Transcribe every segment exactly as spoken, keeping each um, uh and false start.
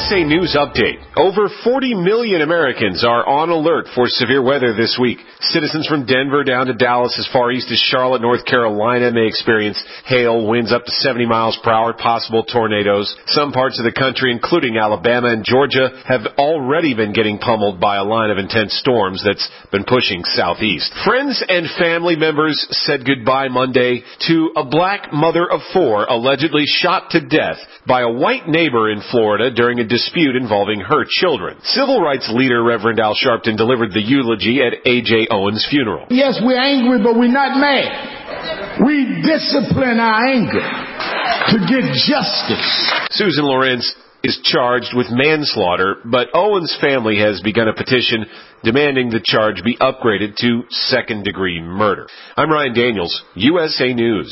S A News Update. Over forty million Americans are on alert for severe weather this week. Citizens from Denver down to Dallas as far east as Charlotte, North Carolina may experience hail, winds up to seventy miles per hour, possible tornadoes. Some parts of the country, including Alabama and Georgia, have already been getting pummeled by a line of intense storms that's been pushing southeast. Friends and family members said goodbye Monday to a black mother of four allegedly shot to death by a white neighbor in Florida during a dispute involving her children. Civil rights leader Reverend Al Sharpton delivered the eulogy at A J Owens' funeral. Yes, we're angry, but we're not mad. We discipline our anger to get justice. Susan Lorenz is charged with manslaughter, but Owens' family has begun a petition demanding the charge be upgraded to second-degree murder. I'm Ryan Daniels, U S A News.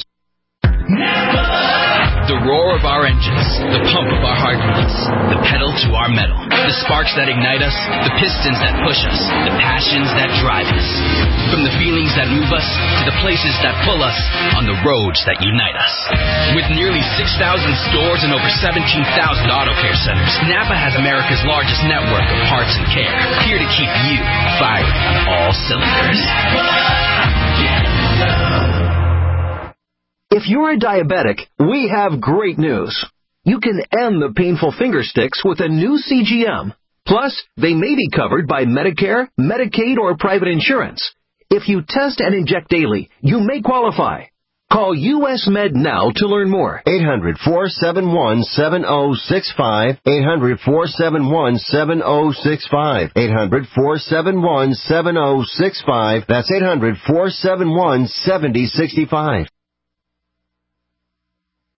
The roar of our engines, the pump of our heartbeats, the pedal to our metal, the sparks that ignite us, the pistons that push us, the passions that drive us. From the feelings that move us to the places that pull us on the roads that unite us. With nearly six thousand stores and over seventeen thousand auto care centers, Napa has America's largest network of parts and care, here to keep you firing on all cylinders. If you're a diabetic, we have great news. You can end the painful finger sticks with a new C G M. Plus, they may be covered by Medicare, Medicaid, or private insurance. If you test and inject daily, you may qualify. Call U S Med now to learn more. eight hundred, four seven one, seven oh six five. eight hundred, four seven one, seven oh six five. eight hundred, four seven one, seven oh six five. That's eight hundred, four seven one, seven oh six five.